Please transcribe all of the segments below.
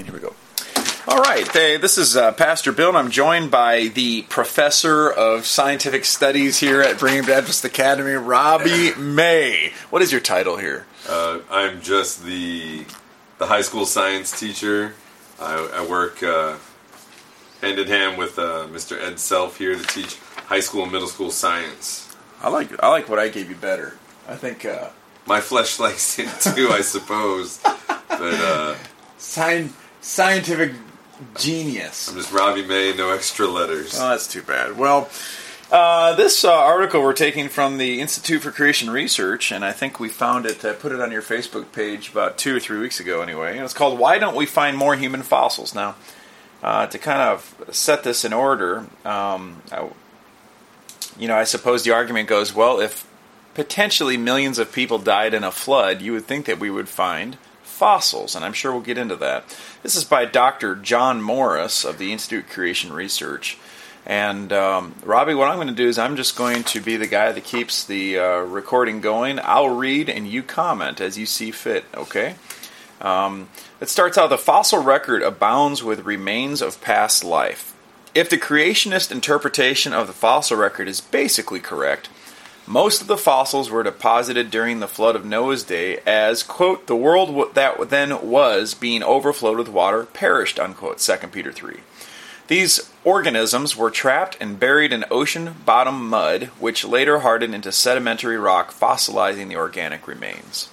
And here we go. All right, hey, this is Pastor Bill, and I'm joined by the Professor of Scientific Studies here at Brigham Baptist Academy, Robbie May. What is your title here? I'm just the high school science teacher. I work hand in hand with Mr. Ed Self here to teach high school and middle school science. I like what I gave you better. I think my flesh likes it too, I suppose. But scientific genius. I'm just Robbie May, no extra letters. Oh, that's too bad. Well, this article we're taking from the Institute for Creation Research, and I think we found it, put it on your Facebook page about 2 or 3 weeks ago anyway. And it's called, Why Don't We Find More Human Fossils? Now, to kind of set this in order, I suppose the argument goes, well, if potentially millions of people died in a flood, you would think that we would find fossils, and I'm sure we'll get into that. This is by Dr. John Morris of the Institute of Creation Research. And Robbie, what I'm going to do is I'm just going to be the guy that keeps the recording going. I'll read and you comment as you see fit, okay? It starts out, the fossil record abounds with remains of past life. If the creationist interpretation of the fossil record is basically correct, most of the fossils were deposited during the flood of Noah's day as, quote, the world that then was being overflowed with water perished, unquote, 2 Peter 3. These organisms were trapped and buried in ocean-bottom mud, which later hardened into sedimentary rock, fossilizing the organic remains.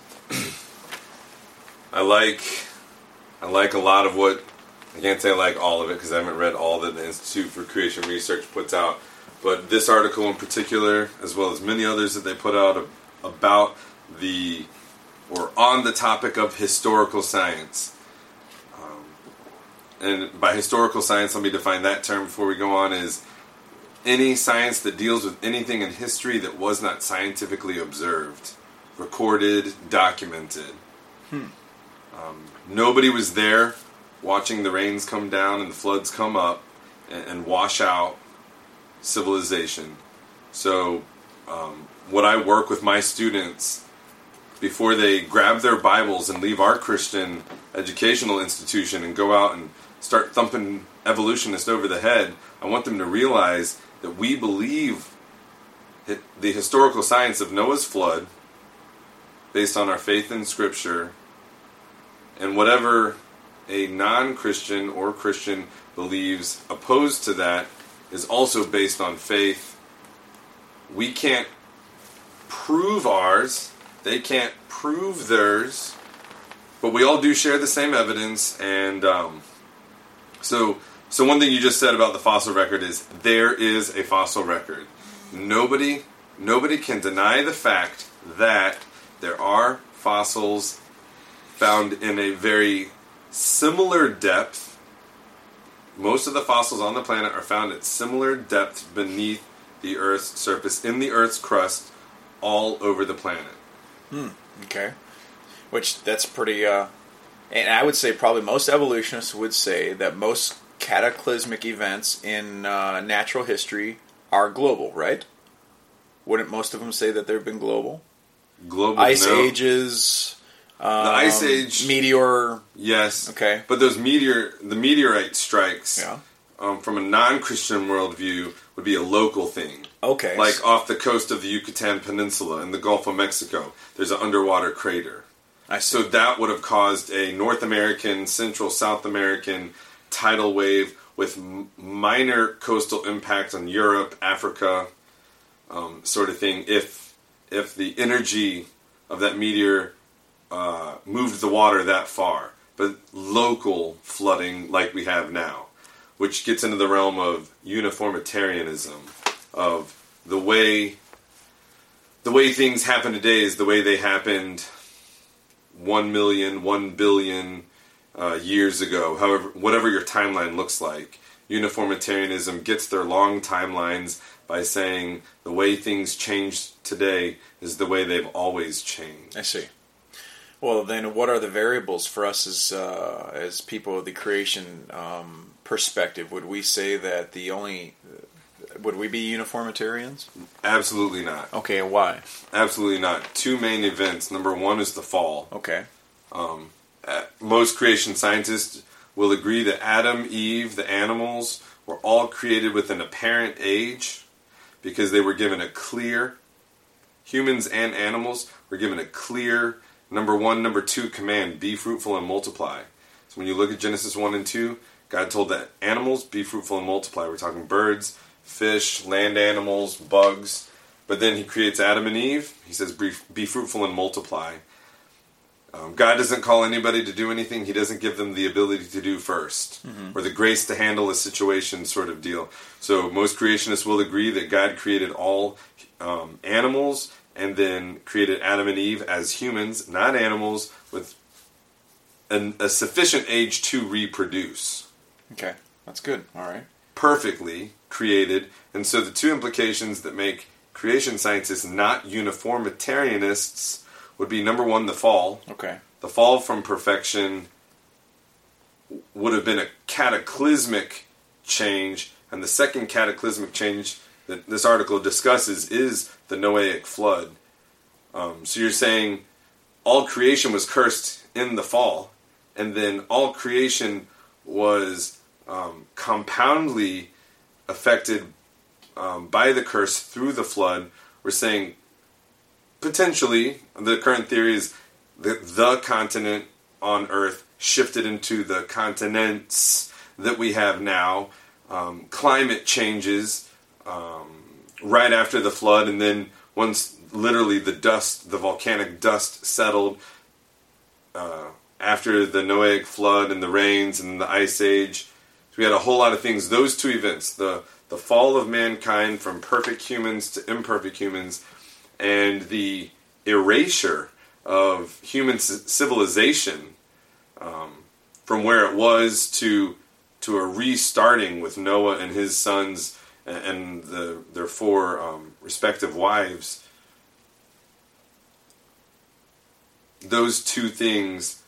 I like a lot of what, I can't say I like all of it because I haven't read all that the Institute for Creation Research puts out. But this article in particular, as well as many others that they put out about on the topic of historical science. And by historical science, let me define that term before we go on, is any science that deals with anything in history that was not scientifically observed, recorded, documented. Nobody was there watching the rains come down and the floods come up and wash out civilization. So what I work with my students before they grab their Bibles and leave our Christian educational institution and go out and start thumping evolutionists over the head, I want them to realize that we believe the historical science of Noah's flood based on our faith in Scripture, and whatever a non-Christian or Christian believes opposed to that is also based on faith. We can't prove ours, they can't prove theirs, but we all do share the same evidence. And so one thing you just said about the fossil record is there is a fossil record. Nobody can deny the fact that there are fossils found in a very similar depth. Most of the fossils on the planet are found at similar depths beneath the Earth's surface, in the Earth's crust, all over the planet. Okay. Which, that's pretty, and I would say probably most evolutionists would say that most cataclysmic events in natural history are global, right? Wouldn't most of them say that they've been global? Global, Ice no. ages... the Ice Age, meteor. Yes. Okay. But the meteorite strikes, yeah. From a non-Christian worldview, would be a local thing. Okay. Like off the coast of the Yucatan Peninsula in the Gulf of Mexico, there's an underwater crater. I see. So that would have caused a North American, Central, South American tidal wave with minor coastal impact on Europe, Africa, sort of thing. If the energy of that meteor moved the water that far, but local flooding like we have now, which gets into the realm of uniformitarianism, of the way things happen today is the way they happened 1 million, 1 billion years ago. However, whatever your timeline looks like, uniformitarianism gets their long timelines by saying the way things change today is the way they've always changed. I see. Well, then, what are the variables for us as people of the creation perspective? Would we say that would we be uniformitarians? Absolutely not. Okay, and why? Absolutely not. Two main events. Number one is the fall. Okay. Most creation scientists will agree that Adam, Eve, the animals, were all created with an apparent age because they were given a clear, humans and animals were given a clear number 1, number 2 command, be fruitful and multiply. So when you look at Genesis 1 and 2, God told that animals, be fruitful and multiply. We're talking birds, fish, land animals, bugs. But then he creates Adam and Eve. He says, be fruitful and multiply. God doesn't call anybody to do anything he doesn't give them the ability to do first, or the grace to handle a situation sort of deal. So most creationists will agree that God created all animals and then created Adam and Eve as humans, not animals, with a sufficient age to reproduce. Okay, that's good. All right. Perfectly created. And so the two implications that make creation scientists not uniformitarianists would be, number 1, the fall. Okay. The fall from perfection would have been a cataclysmic change, and the second cataclysmic change that this article discusses is the Noahic flood. So you're saying all creation was cursed in the fall, and then all creation was compoundly affected by the curse through the flood. We're saying potentially, the current theory is that the continent on Earth shifted into the continents that we have now. Climate changes right after the flood, and then once literally the volcanic dust settled after the Noahic flood and the rains and the Ice Age. So we had a whole lot of things. Those two events, the fall of mankind from perfect humans to imperfect humans, and the erasure of human civilization from where it was to a restarting with Noah and his sons and their 4 respective wives. Those two things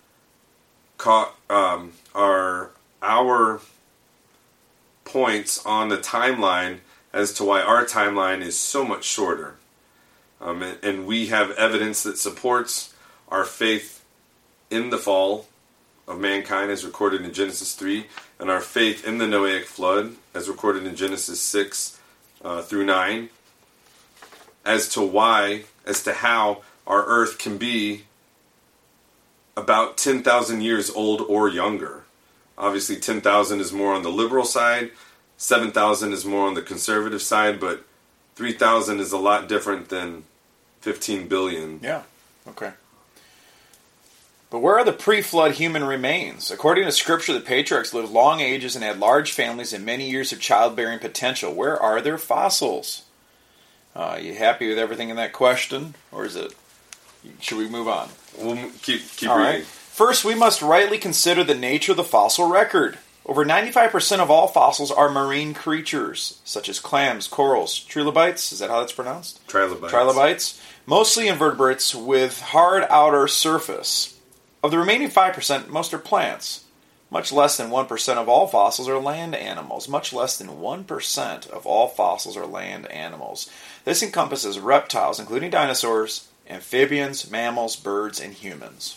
are our points on the timeline as to why our timeline is so much shorter. And we have evidence that supports our faith in the fall of mankind as recorded in Genesis 3, and our faith in the Noahic flood as recorded in Genesis 6 through 9, as to how our earth can be about 10,000 years old or younger. Obviously 10,000 is more on the liberal side, 7,000 is more on the conservative side, but 3,000 is a lot different than 15 billion. Yeah, okay. But where are the pre-flood human remains? According to Scripture, the patriarchs lived long ages and had large families and many years of childbearing potential. Where are their fossils? You happy with everything in that question? Or should we move on? We'll keep All reading. right. First, we must rightly consider the nature of the fossil record. Over 95% of all fossils are marine creatures, such as clams, corals, trilobites. Is that how that's pronounced? Trilobites. Mostly invertebrates with hard outer surface. Of the remaining 5%, most are plants. Much less than 1% of all fossils are land animals. Much less than 1% of all fossils are land animals. This encompasses reptiles, including dinosaurs, amphibians, mammals, birds, and humans.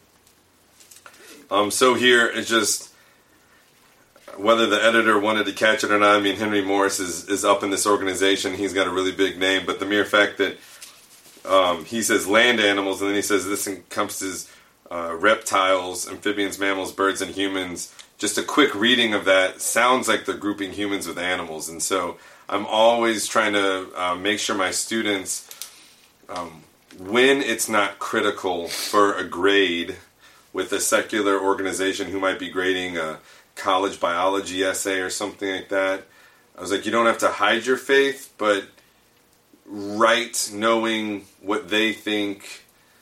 So here, it's just, whether the editor wanted to catch it or not, I mean, Henry Morris is up in this organization. He's got a really big name, but the mere fact that he says land animals, and then he says this encompasses reptiles, amphibians, mammals, birds, and humans. Just a quick reading of that sounds like they're grouping humans with animals. And so I'm always trying to make sure my students, when it's not critical for a grade with a secular organization who might be grading a college biology essay or something like that, I was like, you don't have to hide your faith, but write knowing what they think.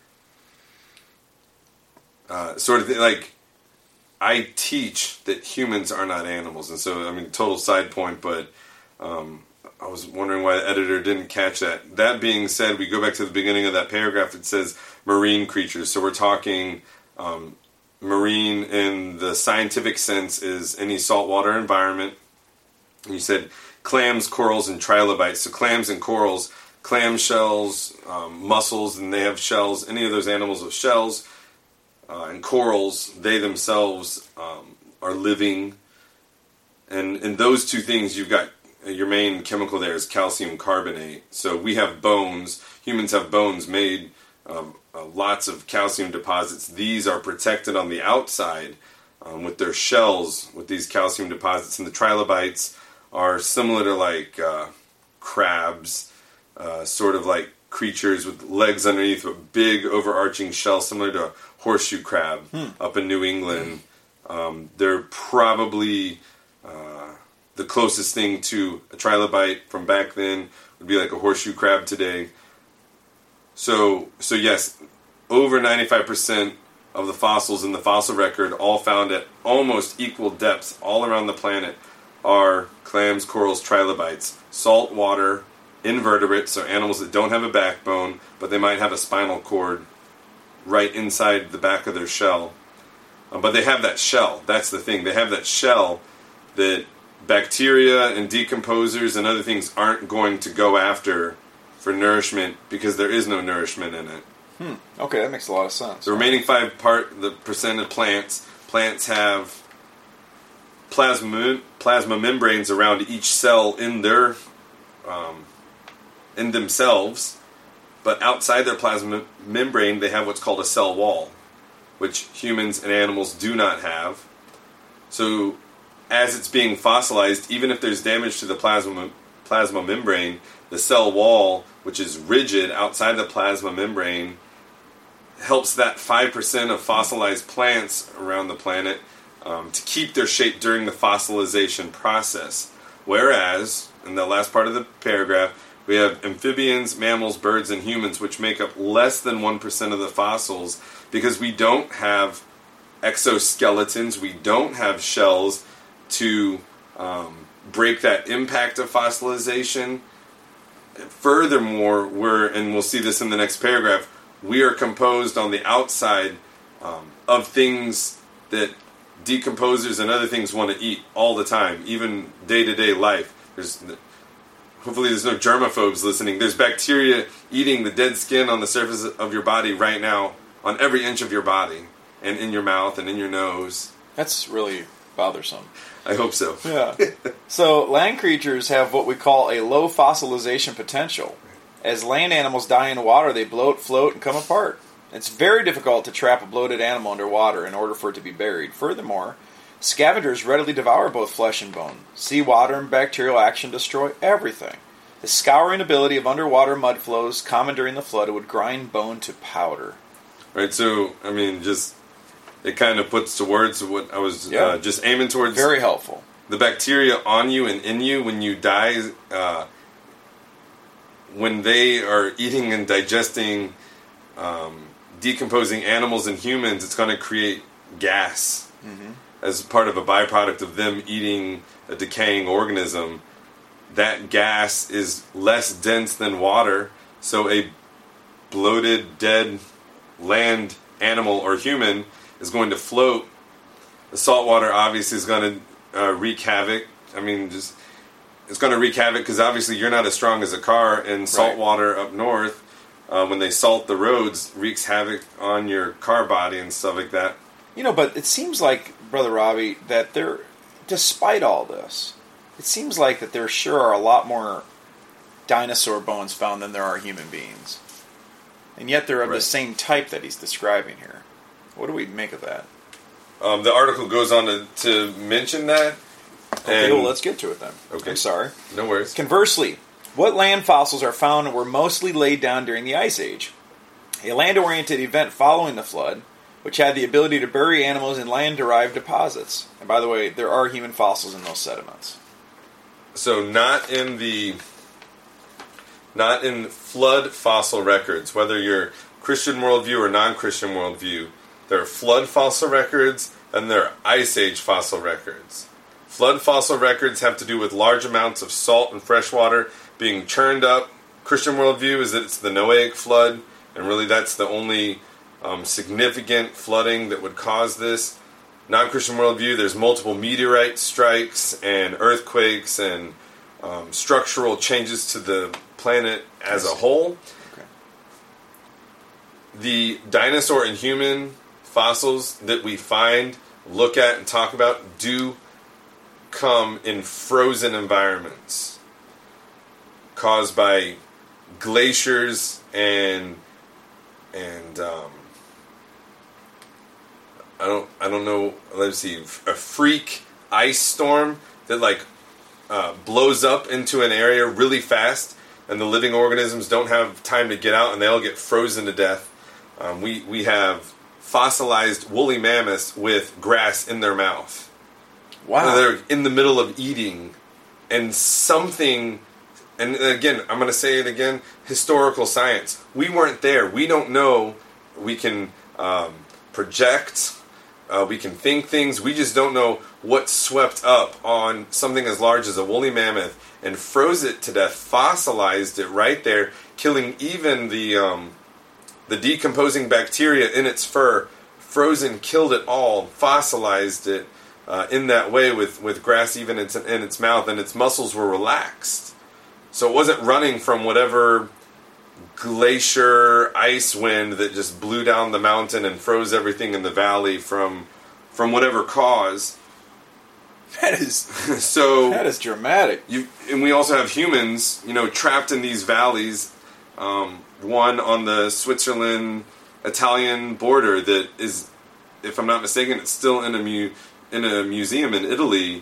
Sort of like, I teach that humans are not animals, and so, I mean, total side point, but I was wondering why the editor didn't catch that. That being said, we go back to the beginning of that paragraph. It says marine creatures, so we're talking marine in the scientific sense is any saltwater environment. And you said clams, corals, and trilobites. So clams and corals, clam shells, mussels, and they have shells. Any of those animals with shells. And corals, they themselves are living. And in those two things, you've got your main chemical there is calcium carbonate. So we have bones. Humans have bones made of lots of calcium deposits. These are protected on the outside with their shells with these calcium deposits. And the trilobites are similar to like crabs, sort of like creatures with legs underneath a big overarching shell, similar to a horseshoe crab up in New England. They're probably the closest thing to a trilobite from back then would be like a horseshoe crab today. So yes, over 95% of the fossils in the fossil record, all found at almost equal depths all around the planet, are clams, corals, trilobites, saltwater invertebrates, so animals that don't have a backbone, but they might have a spinal cord right inside the back of their shell. But they have that shell. That's the thing. They have that shell that bacteria and decomposers and other things aren't going to go after for nourishment because there is no nourishment in it. Okay, that makes a lot of sense. The remaining 5% of plants have plasma membranes around each cell in their in themselves, but outside their plasma membrane they have what's called a cell wall, which humans and animals do not have. So as it's being fossilized, even if there's damage to the plasma membrane, the cell wall, which is rigid outside the plasma membrane, helps that 5% of fossilized plants around the planet to keep their shape during the fossilization process. Whereas, in the last part of the paragraph, we have amphibians, mammals, birds, and humans, which make up less than 1% of the fossils because we don't have exoskeletons, we don't have shells to break that impact of fossilization. Furthermore, and we'll see this in the next paragraph, we are composed on the outside of things that decomposers and other things want to eat all the time, even day-to-day life. Hopefully there's no germaphobes listening. There's bacteria eating the dead skin on the surface of your body right now, on every inch of your body, and in your mouth and in your nose. That's really bothersome. I hope so. Yeah. So land creatures have what we call a low fossilization potential. As land animals die in water, they bloat, float, and come apart. It's very difficult to trap a bloated animal underwater in order for it to be buried. Furthermore, scavengers readily devour both flesh and bone. Seawater and bacterial action destroy everything. The scouring ability of underwater mud flows, common during the flood, would grind bone to powder. Right, so, I mean, it kind of puts to words what I was just aiming towards. Very helpful. The bacteria on you and in you when you die, when they are eating and digesting decomposing animals and humans, it's going to create gas as part of a byproduct of them eating a decaying organism. That gas is less dense than water, so a bloated, dead land animal or human is going to float. The salt water obviously is going to wreak havoc. I mean, it's going to wreak havoc because obviously you're not as strong as a car, and salt water up north, when they salt the roads, wreaks havoc on your car body and stuff like that. You know, but it seems like, Brother Robbie, that despite all this, it seems like that there sure are a lot more dinosaur bones found than there are human beings. And yet they're of the same type that he's describing here. What do we make of that? The article goes on to mention that. Okay, well, let's get to it then. Okay. I'm sorry. No worries. Conversely, what land fossils are found were mostly laid down during the Ice Age, a land-oriented event following the flood, which had the ability to bury animals in land-derived deposits. And by the way, there are human fossils in those sediments. So not in flood fossil records, whether you're Christian worldview or non-Christian worldview, there are flood fossil records and there are Ice Age fossil records. Flood fossil records have to do with large amounts of salt and fresh water being churned up. Christian worldview is that it's the Noahic flood, and really that's the only significant flooding that would cause this. Non-Christian worldview, there's multiple meteorite strikes and earthquakes and structural changes to the planet as a whole. Okay. The dinosaur and human fossils that we find look at and talk about do come in frozen environments caused by glaciers and I don't know. Let's see, a freak ice storm that blows up into an area really fast, and the living organisms don't have time to get out, and they all get frozen to death. We have fossilized woolly mammoths with grass in their mouth. Wow! They're in the middle of eating, and something. And again, I'm going to say it again. Historical science. We weren't there. We don't know. We can project. We can think things. We just don't know what swept up on something as large as a woolly mammoth and froze it to death, fossilized it right there, killing even the decomposing bacteria in its fur. Frozen, killed it all, fossilized it in that way with grass even in its mouth, and its muscles were relaxed. So it wasn't running from whatever glacier ice wind that just blew down the mountain and froze everything in the valley from whatever cause. That is so. That is dramatic. And we also have humans, trapped in these valleys. One on the Switzerland-Italian border that is, if I'm not mistaken, it's still in a museum in Italy,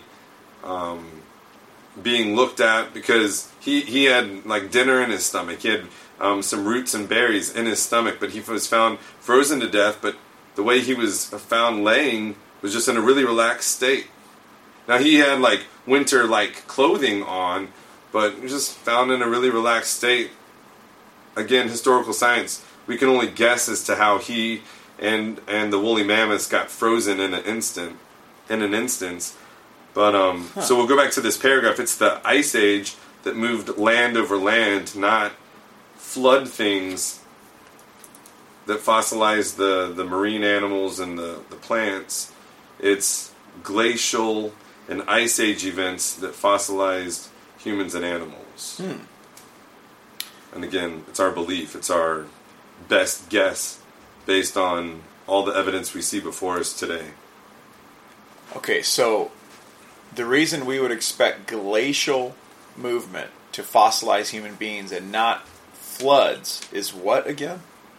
being looked at because he had dinner in his stomach. He had some roots and berries in his stomach, but he was found frozen to death. But the way he was found laying was just in a really relaxed state. Now he had winter clothing on, but he was just found in a really relaxed state. Again, historical science. We can only guess as to how he and the woolly mammoths got frozen in an instance. But so we'll go back to this paragraph. It's the Ice Age that moved land over land, not flood things that fossilized the marine animals and the plants. It's glacial and Ice Age events that fossilized humans and animals. And again, it's our belief. It's our best guess based on all the evidence we see before us today. Okay, so the reason we would expect glacial movement to fossilize human beings and not floods is what again?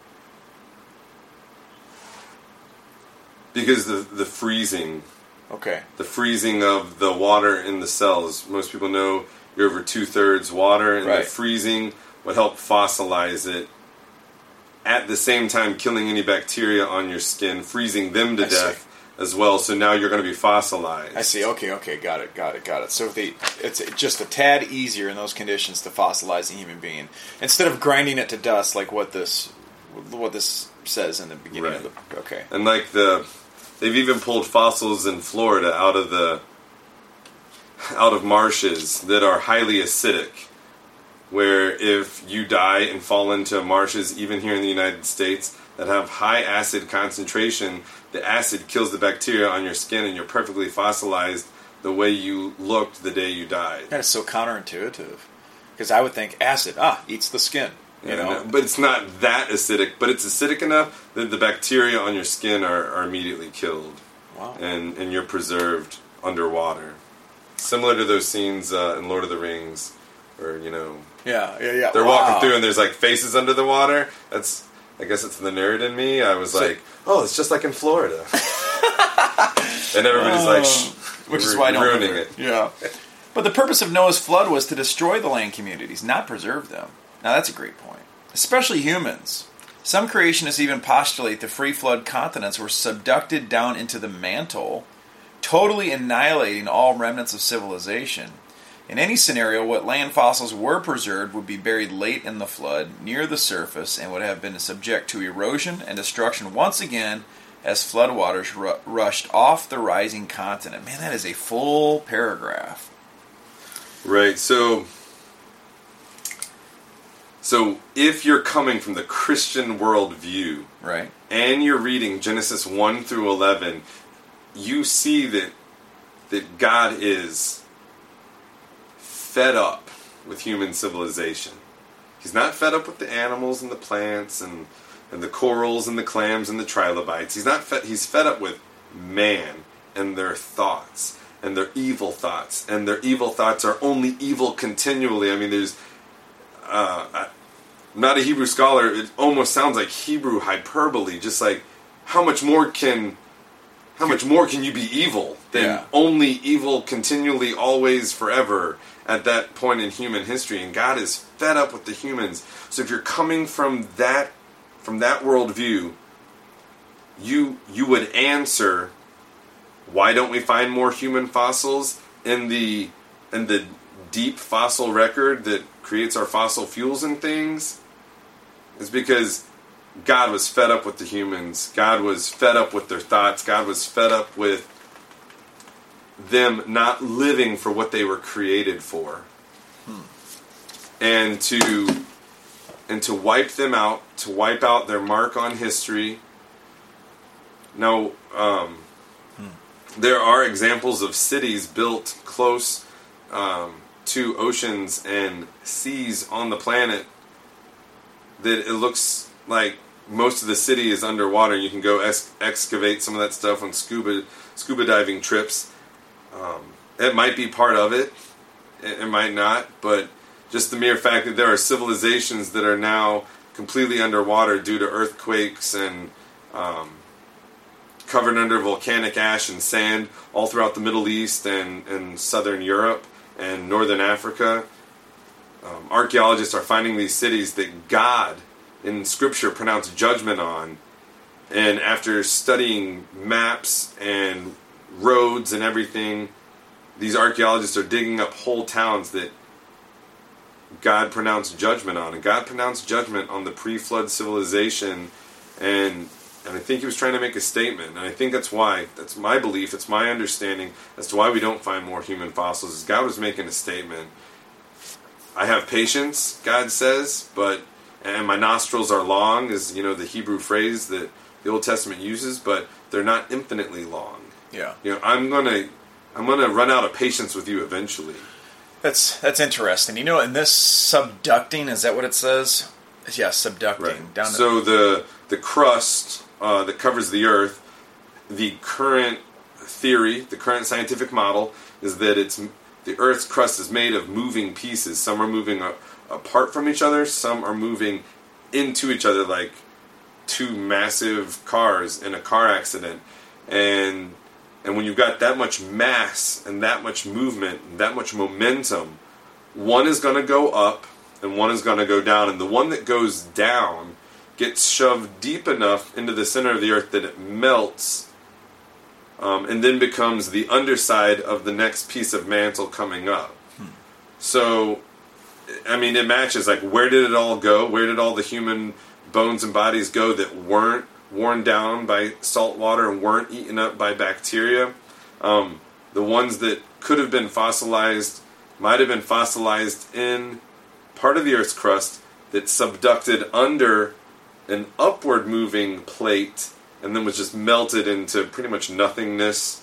Because the freezing. Okay. The freezing of the water in the cells. Most people know you're over 2/3 water, and right. The freezing would help fossilize it. At the same time, killing any bacteria on your skin, freezing them to death as well. So now you're going to be fossilized. I see. Okay. Got it. So it's just a tad easier in those conditions to fossilize a human being instead of grinding it to dust, like what this says in the beginning of the. Okay. And they've even pulled fossils in Florida out of marshes that are highly acidic. Where if you die and fall into marshes, even here in the United States, that have high acid concentration, the acid kills the bacteria on your skin and you're perfectly fossilized the way you looked the day you died. That is so counterintuitive. Because I would think acid, eats the skin. You know? But it's not that acidic, but it's acidic enough that the bacteria on your skin are immediately killed. Wow. And you're preserved underwater. Similar to those scenes in Lord of the Rings where, Yeah. they're walking through and there's faces under the water. I guess it's the nerd in me. I was it's just like in Florida. And everybody's shh. Which is why I don't ruining remember. it. Yeah. But the purpose of Noah's flood was to destroy the land communities, not preserve them. Now that's a great point. Especially humans. Some creationists even postulate the free flood continents were subducted down into the mantle, totally annihilating all remnants of civilization. In any scenario, what land fossils were preserved would be buried late in the flood, near the surface, and would have been subject to erosion and destruction once again as floodwaters rushed off the rising continent. Man, that is a full paragraph. Right, so if you're coming from the Christian worldview, right, and you're reading Genesis 1 through 11, you see that God is fed up with human civilization. He's not fed up with the animals and the plants and the corals and the clams and the trilobites. He's fed up with man and their thoughts, and their evil thoughts, and their evil thoughts are only evil continually. I mean, there's I'm not a Hebrew scholar. It almost sounds like Hebrew hyperbole, just like how much more can you be evil than only evil continually, always, forever at that point in human history? And God is fed up with the humans. So if you're coming from that worldview, you would answer, why don't we find more human fossils in the deep fossil record that creates our fossil fuels and things? It's because God was fed up with the humans. God was fed up with their thoughts. God was fed up with them not living for what they were created for. And to wipe them out, to wipe out their mark on history. Now, there are examples of cities built close to oceans and seas on the planet that it looks like most of the city is underwater. You can go excavate some of that stuff on scuba diving trips. It might be part of it. It might not. But just the mere fact that there are civilizations that are now completely underwater due to earthquakes and covered under volcanic ash and sand all throughout the Middle East and southern Europe and northern Africa. Archaeologists are finding these cities that God in Scripture pronounced judgment on, and after studying maps and roads and everything, these archaeologists are digging up whole towns that God pronounced judgment on. And God pronounced judgment on the pre-flood civilization, and I think he was trying to make a statement. And I think that's my belief, it's my understanding as to why we don't find more human fossils, is God was making a statement. I have patience, God says, and my nostrils are long, is the Hebrew phrase that the Old Testament uses, but they're not infinitely long. Yeah. I'm gonna run out of patience with you eventually. That's interesting. And this subducting, is that what it says? Yeah, subducting. Right. Down so the crust that covers the Earth, the current theory, the current scientific model is that the Earth's crust is made of moving pieces. Some are moving apart from each other. Some are moving into each other, like two massive cars in a car accident. And when you've got that much mass and that much movement and that much momentum, one is going to go up and one is going to go down. And the one that goes down gets shoved deep enough into the center of the Earth that it melts, and then becomes the underside of the next piece of mantle coming up. So, it matches, like, where did it all go? Where did all the human bones and bodies go that weren't worn down by salt water and weren't eaten up by bacteria? The ones that could have been fossilized might have been fossilized in part of the Earth's crust that subducted under an upward moving plate and then was just melted into pretty much nothingness.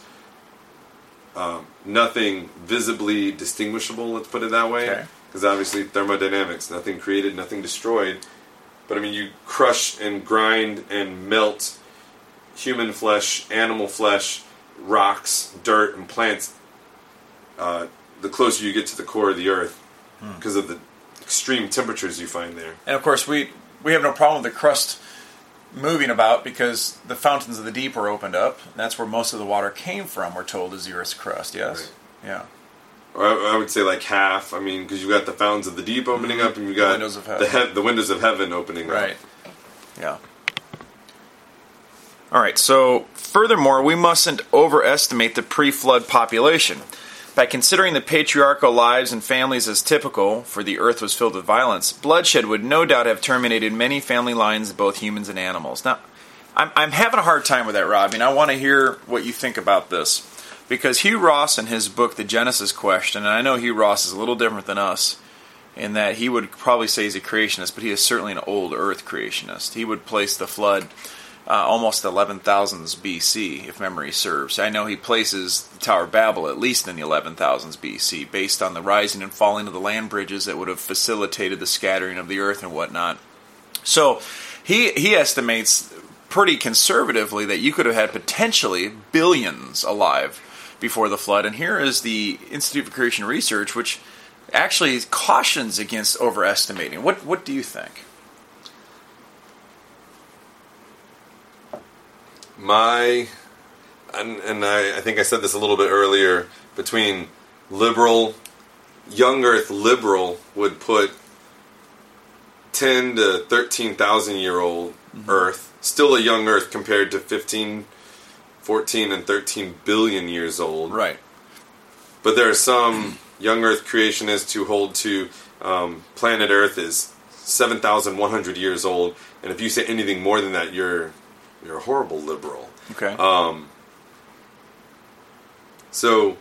Nothing visibly distinguishable, let's put it that way. Because obviously thermodynamics, nothing created, nothing destroyed. But you crush and grind and melt human flesh, animal flesh, rocks, dirt, and plants the closer you get to the core of the Earth because of the extreme temperatures you find there. And of course, we have no problem with the crust moving about because the fountains of the deep were opened up. And that's where most of the water came from, we're told, is the Earth's crust, yes? Right. Yeah. Or I would say like half, because you've got the fountains of the deep opening up and you've got the windows of heaven opening up. Right. Yeah. All right, so furthermore, we mustn't overestimate the pre-flood population. By considering the patriarchal lives and families as typical, for the earth was filled with violence, bloodshed would no doubt have terminated many family lines of both humans and animals. Now, I'm having a hard time with that, Rob. I want to hear what you think about this. Because Hugh Ross, in his book, The Genesis Question, and I know Hugh Ross is a little different than us, in that he would probably say he's a creationist, but he is certainly an old earth creationist. He would place the flood almost 11,000s BC, if memory serves. I know he places the Tower of Babel at least in the 11,000s BC, based on the rising and falling of the land bridges that would have facilitated the scattering of the earth and whatnot. So he estimates pretty conservatively that you could have had potentially billions alive before the flood. And here is the Institute for Creation Research, which actually cautions against overestimating. What do you think? I think I said this a little bit earlier, between young Earth liberal would put 10 to 13,000 year old Earth, still a young Earth compared to 15, 14, and 13 billion years old. Right. But there are some young Earth creationists who hold to planet Earth is 7,100 years old, and if you say anything more than that, you're a horrible liberal. Okay. So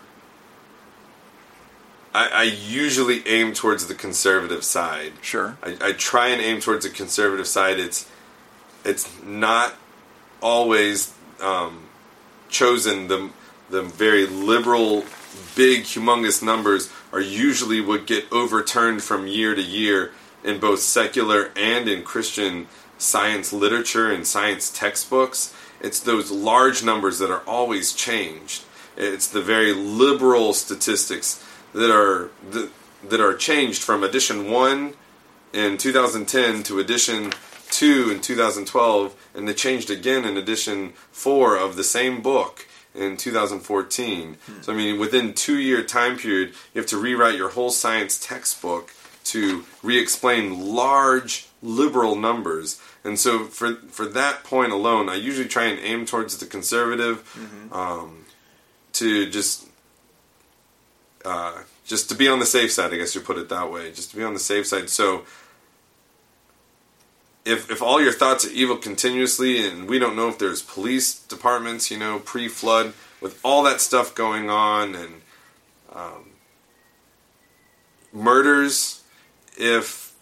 I usually aim towards the conservative side. Sure. I try and aim towards the conservative side. It's not always chosen. The very liberal, big, humongous numbers are usually what get overturned from year to year in both secular and in Christian science literature and science textbooks. It's those large numbers that are always changed. It's the very liberal statistics that are changed from edition 1 in 2010 to edition 2 in 2012, and they changed again in edition 4 of the same book in 2014. So I mean, within 2-year time period, you have to rewrite your whole science textbook to re-explain large liberal numbers. And so for that point alone, I usually try and aim towards the conservative, to just to be on the safe side, I guess you put it that way, just to be on the safe side. So if all your thoughts are evil continuously, and we don't know if there's police departments, pre-flood, with all that stuff going on, and murders, if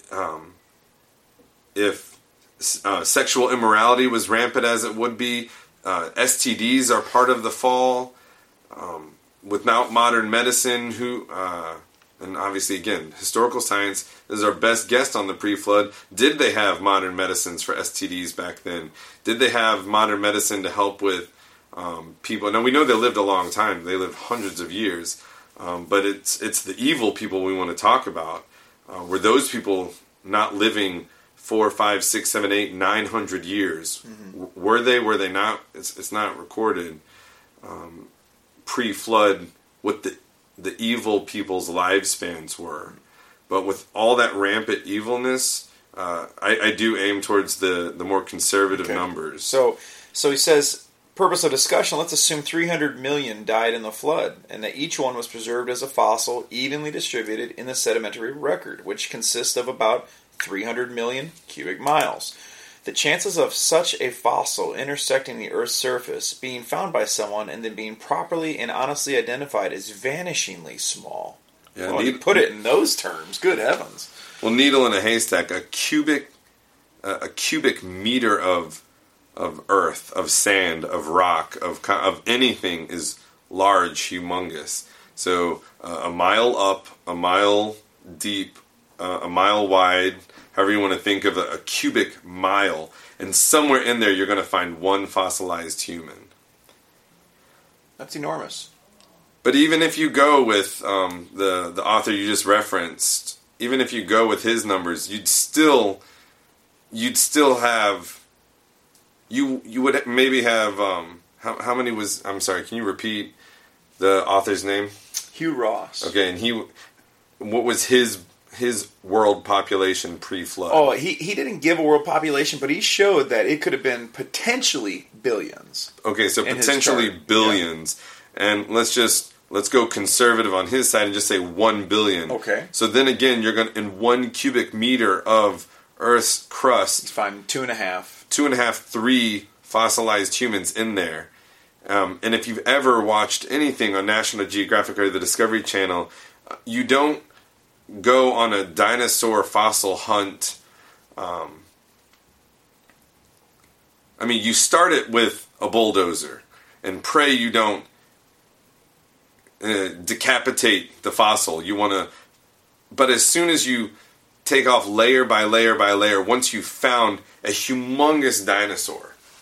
sexual immorality was rampant as it would be, STDs are part of the fall. Without modern medicine, and obviously again, historical science is our best guest on the pre-flood. Did they have modern medicines for STDs back then? Did they have modern medicine to help with people? Now we know they lived a long time; they lived hundreds of years. But it's the evil people we want to talk about. Were those people not living 4, 5, 6, 7, 8, 900 years? Mm-hmm. Were they? Were they not? It's not recorded. Pre-flood, what the evil people's lifespans were, but with all that rampant evilness, I do aim towards the more conservative numbers. So he says, purpose of discussion, let's assume 300 million died in the flood, and that each one was preserved as a fossil evenly distributed in the sedimentary record, which consists of about 300 million cubic miles. The chances of such a fossil intersecting the Earth's surface, being found by someone, and then being properly and honestly identified is vanishingly small. Yeah, well, you put it in those terms, good heavens. Well, needle in a haystack, a cubic meter of earth, of sand, of rock, of anything is large, humongous. So a mile up, a mile deep, a mile wide, however you want to think of a cubic mile, and somewhere in there you're going to find one fossilized human. That's enormous. But even if you go with the author you just referenced, even if you go with his numbers, you'd still have, you would maybe have, how many was, I'm sorry, can you repeat the author's name? Hugh Ross. Okay, and what was his world population pre-flood? Oh, he didn't give a world population, but he showed that it could have been potentially billions. Okay, so potentially billions. Yeah. And let's go conservative on his side and just say 1 billion. Okay. So then again, you're going to, in 1 cubic meter of Earth's crust, find 2.5, 3 fossilized humans in there. And if you've ever watched anything on National Geographic or the Discovery Channel, you don't go on a dinosaur fossil hunt. You start it with a bulldozer and pray you don't decapitate the fossil. You want to, but as soon as you take off layer by layer by layer, once you've found a humongous dinosaur,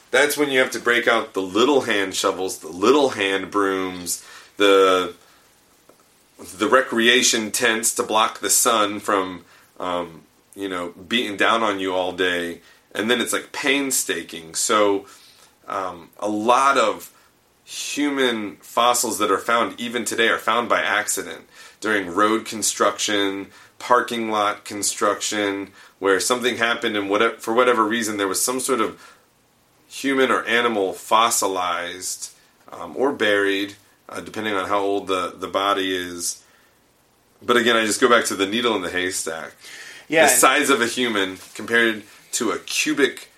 that's when you have to break out the little hand shovels, the little hand brooms, the recreation tents to block the sun from, beating down on you all day. And then it's like painstaking. So a lot of human fossils that are found even today are found by accident during road construction, parking lot construction, where something happened and for whatever reason there was some sort of human or animal fossilized or buried, depending on how old the body is. But again, I just go back to the needle in the haystack. Yeah, the size of a human compared to a cubic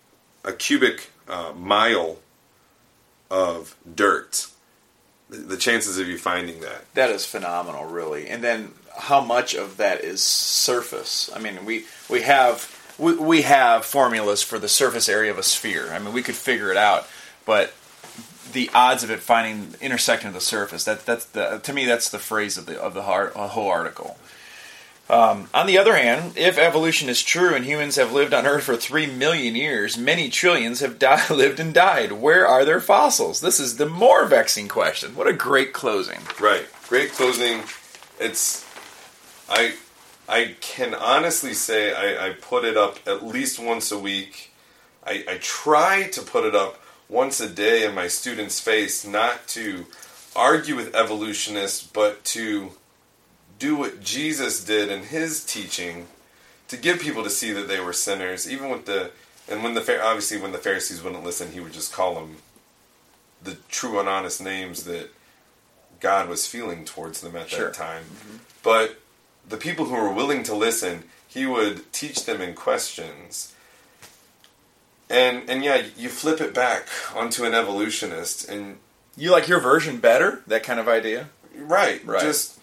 mile of dirt. The chances of you finding that is phenomenal, really. And then how much of that is surface? I mean, we have formulas for the surface area of a sphere. I mean, we could figure it out, but the odds of it intersecting the surface, to me that's the phrase of the whole article. On the other hand, if evolution is true and humans have lived on Earth for 3 million years, many trillions have lived and died. Where are their fossils? This is the more vexing question. What a great closing. Right. Great closing. I can honestly say I put it up at least once a week. I try to put it up once a day in my students' face, not to argue with evolutionists, but to do what Jesus did in his teaching, to get people to see that they were sinners, even when the Pharisees wouldn't listen, he would just call them the true and honest names that God was feeling towards them at that time. Mm-hmm. But the people who were willing to listen, he would teach them in questions. And yeah, you flip it back onto an evolutionist, and you like your version better? That kind of idea? Right. Just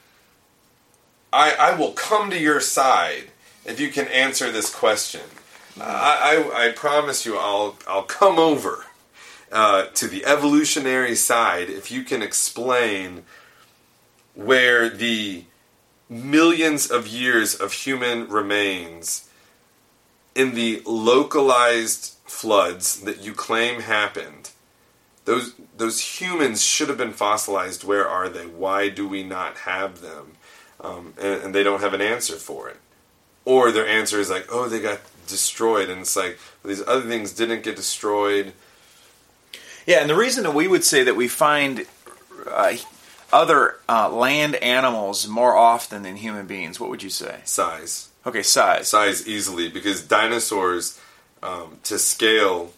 I will come to your side if you can answer this question. I promise you I'll come over to the evolutionary side if you can explain where the millions of years of human remains in the localized floods that you claim happened. Those humans should have been fossilized. Where are they? Why do we not have them? And they don't have an answer for it. Or their answer is like, oh, they got destroyed. And it's like, well, these other things didn't get destroyed. Yeah, and the reason that we would say that we find other land animals more often than human beings, what would you say? Size. Okay, size. Size easily, because dinosaurs, to scale...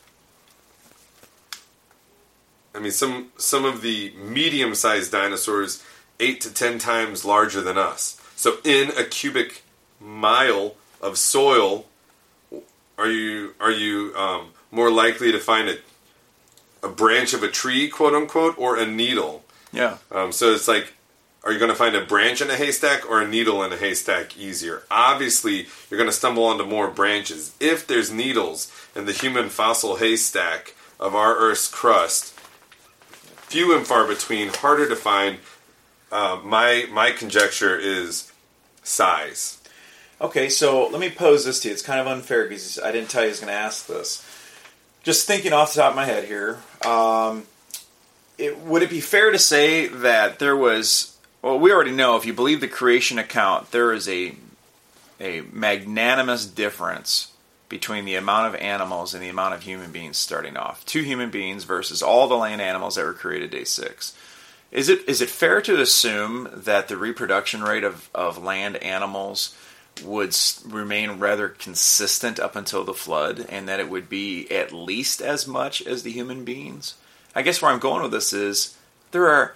I mean, some of the medium-sized dinosaurs 8 to 10 times larger than us. So in a cubic mile of soil, are you more likely to find a branch of a tree, quote unquote, or a needle? Yeah. So it's like, are you going to find a branch in a haystack or a needle in a haystack easier? Obviously, you're going to stumble onto more branches. If there's needles in the human fossil haystack of our Earth's crust, few and far between, harder to find. My conjecture is size. Okay, so let me pose this to you. It's kind of unfair because I didn't tell you I was going to ask this. Just thinking off the top of my head here, would it be fair to say that there was... Well, we already know, if you believe the creation account, there is a magnanimous difference between the amount of animals and the amount of human beings starting off. 2 human beings versus all the land animals that were created day 6. Is it fair to assume that the reproduction rate of land animals would remain rather consistent up until the flood, and that it would be at least as much as the human beings? I guess where I'm going with this is there's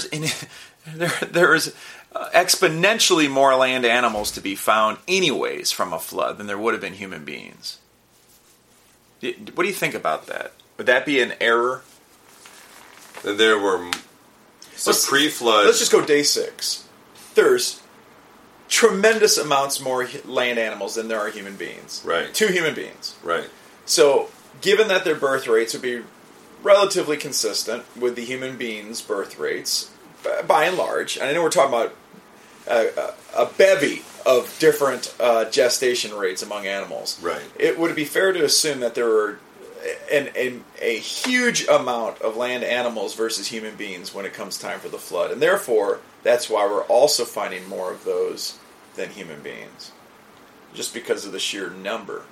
exponentially more land animals to be found anyways from a flood than there would have been human beings. What do you think about that? Would that be an error? There were... So pre-flood... Let's just go day 6. There's tremendous amounts more land animals than there are human beings. Right. 2 human beings. Right. So, given that their birth rates would be relatively consistent with the human beings' birth rates, by and large, and I know we're talking about a bevy of different gestation rates among animals. Right. Would it be fair to assume that there were a huge amount of land animals versus human beings when it comes time for the flood. And therefore, that's why we're also finding more of those than human beings. Just because of the sheer number.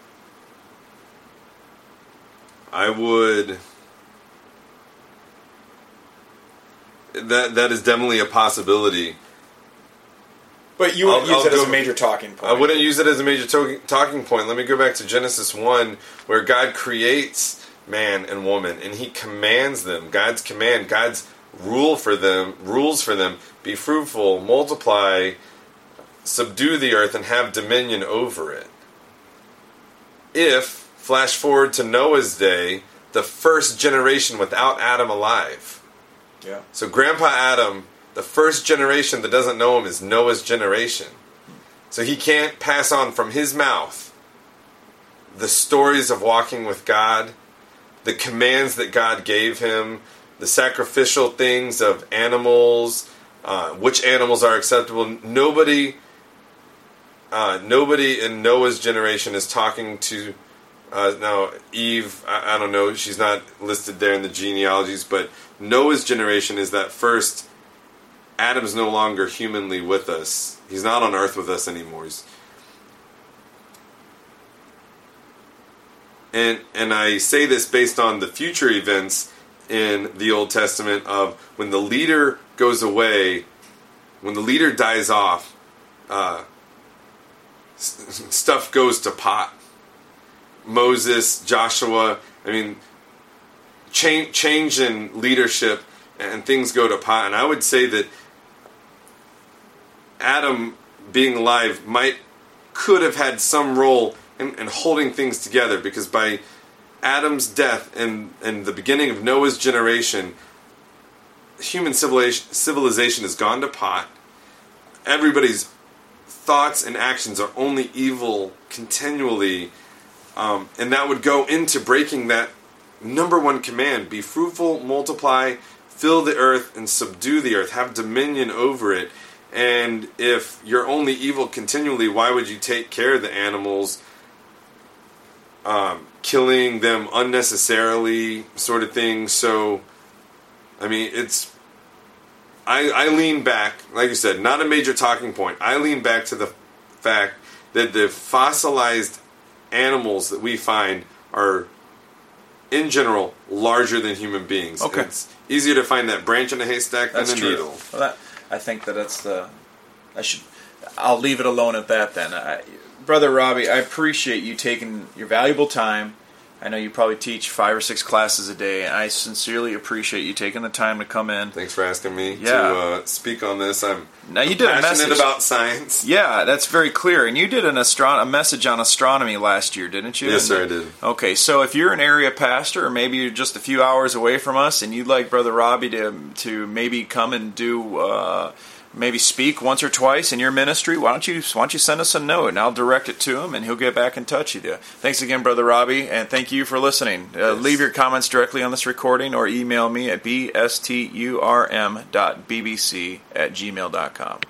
I would... That is definitely a possibility. But you wouldn't use it as a major talking point. I wouldn't use it as a major talking point. Let me go back to Genesis 1, where God creates man and woman, and He commands them. God's command, God's rules for them, be fruitful, multiply, subdue the earth, and have dominion over it. If, flash forward to Noah's day, the first generation without Adam alive. Yeah. So Grandpa Adam, the first generation that doesn't know him is Noah's generation. So he can't pass on from his mouth the stories of walking with God, the commands that God gave him, the sacrificial things of animals, which animals are acceptable. Nobody in Noah's generation is talking to now Eve. I don't know, she's not listed there in the genealogies, but Noah's generation is that first. Adam's no longer humanly with us. He's not on earth with us anymore. And I say this based on the future events in the Old Testament of when the leader goes away, when the leader dies off, stuff goes to pot. Moses, Joshua, change in leadership and things go to pot. And I would say that Adam being alive could have had some role in holding things together, because by Adam's death and the beginning of Noah's generation, human civilization has gone to pot. Everybody's thoughts and actions are only evil continually, and that would go into breaking that number one command: be fruitful, multiply, fill the earth, and subdue the earth, have dominion over it. And if you're only evil continually, why would you take care of the animals, killing them unnecessarily, sort of thing? So, I lean back, like you said, not a major talking point. I lean back to the fact that the fossilized animals that we find are, in general, larger than human beings. Okay. It's easier to find that branch in a haystack than a needle. Well, I think that's I'll leave it alone at that then. Brother Robbie, I appreciate you taking your valuable time. I know you probably teach 5 or 6 classes a day, and I sincerely appreciate you taking the time to come in. Thanks for asking me to speak on this. I'm passionate about science. Yeah, that's very clear. And you did a message on astronomy last year, didn't you? Yes, sir, I did. Okay, so if you're an area pastor, or maybe you're just a few hours away from us, and you'd like Brother Robbie to maybe come and do... maybe speak once or twice in your ministry, why don't you send us a note and I'll direct it to him and he'll get back in touch with you. Thanks again, Brother Robbie, and thank you for listening. Yes. Leave your comments directly on this recording or email me at bsturm.bbc@gmail.com.